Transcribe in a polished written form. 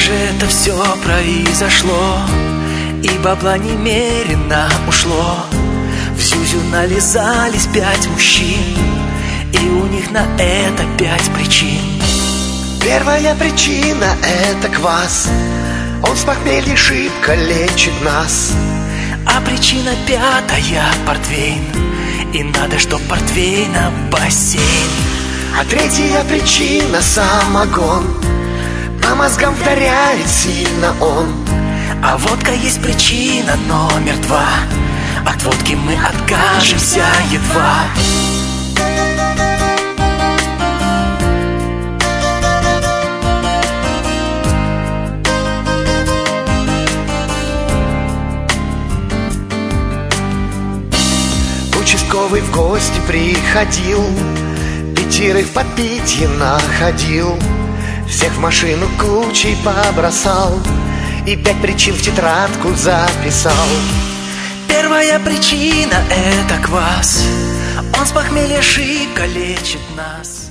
же это все произошло? И бабла немерено ушло. В Зюзю нализались 5 мужчин, и у них на это 5 причин. Первая причина — это квас. Он с похмелья шибко лечит нас. А причина 5-я — портвейн. И надо, чтоб портвейна бассейн. А 3-я причина — самогон. По мозгам вдаряет сильно он. А водка есть причина номер 2. От водки мы откажемся едва. Участковый в гости приходил, 5 в подпитье находил. Всех в машину кучей побросал и 5 причин в тетрадку записал. Первая причина — это квас. Он с похмелья шибко лечит нас.